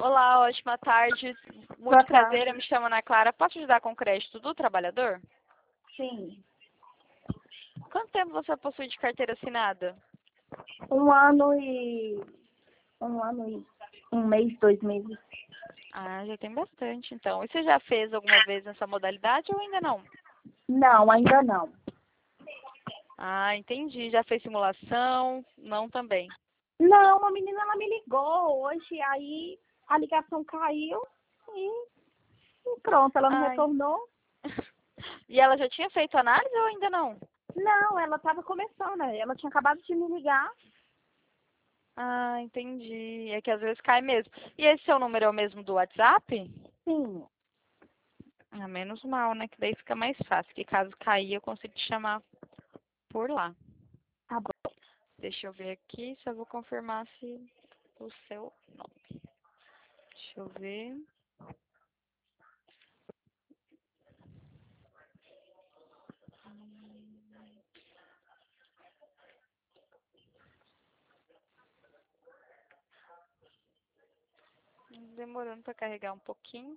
Olá, ótima tarde. Boa Muito prazer, eu tarde. me chamo Ana Clara. Posso ajudar com o crédito do trabalhador? Sim. Quanto tempo você possui de carteira assinada? Um ano e. Um ano e. Um mês, 2 meses. Ah, já tem bastante, então. E você já fez alguma vez nessa modalidade ou ainda não? Não, ainda não. Ah, entendi. Já fez simulação? Não também. Não, uma menina ela me ligou hoje, aí a ligação caiu e pronto, ela não Ai. retornou. E ela já tinha feito análise ou ainda não? Não, ela estava começando, né? Ela tinha acabado de me ligar. Ah, entendi. É que às vezes cai mesmo. E esse seu número é o mesmo do WhatsApp? Sim, Ah, menos mal, né? Que daí fica mais fácil. Que caso cair, eu consigo te chamar por lá. tá bom. Deixa eu ver aqui, só vou confirmar se o seu nome. Deixa eu ver. Demorando para carregar um pouquinho.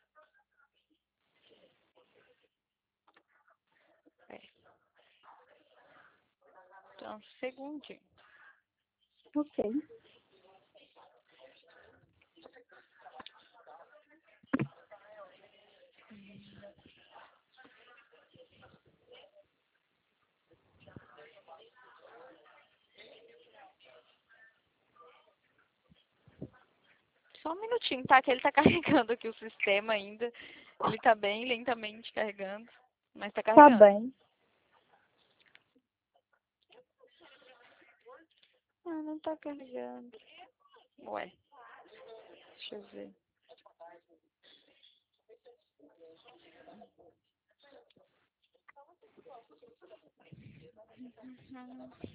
É, então, um segundinho. Ok. Só um minutinho, tá? Que ele tá carregando aqui o sistema ainda. Ele tá bem lentamente carregando, mas tá Tá carregando. bem. Ah, não tá carregando. Ué, deixa eu ver. Uhum.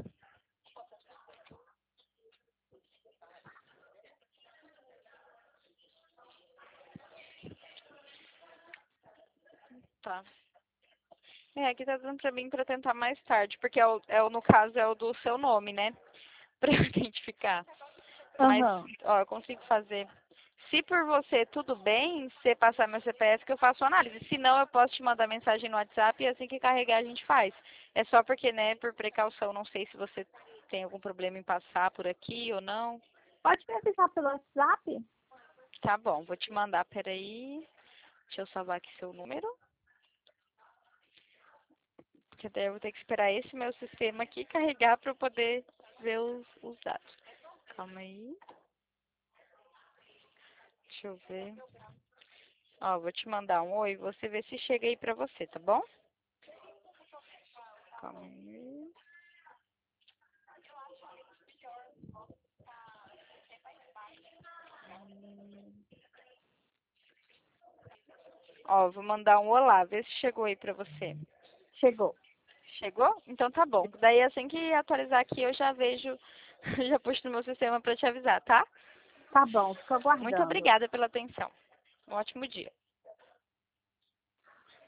Tá. É, aqui tá dando pra mim pra tentar mais tarde, porque no caso é o do seu nome, né? Pra eu identificar. Mas, Aham. ó, eu consigo fazer. Se por você tudo bem, você passar meu CPF que eu faço análise. Se não, eu posso te mandar mensagem no WhatsApp e assim que carregar a gente faz. É só porque, né, por precaução, não sei se você tem algum problema em passar por aqui ou não. Pode me avisar pelo WhatsApp? Tá bom, vou te mandar, peraí. Deixa eu salvar aqui seu número. Porque daí eu vou ter que esperar esse meu sistema aqui carregar para eu poder ver os dados. Calma aí. Deixa eu ver. Ó, vou te mandar um oi, você vê se chega aí pra você, tá bom? Calma aí. Ó, vou mandar um olá, vê se chegou aí pra você. Chegou. Chegou? Então tá bom. Daí assim que atualizar aqui eu já vejo, já puxo no meu sistema pra te avisar, tá? Tá bom, fico Muito aguardando. obrigada pela atenção. Um ótimo dia.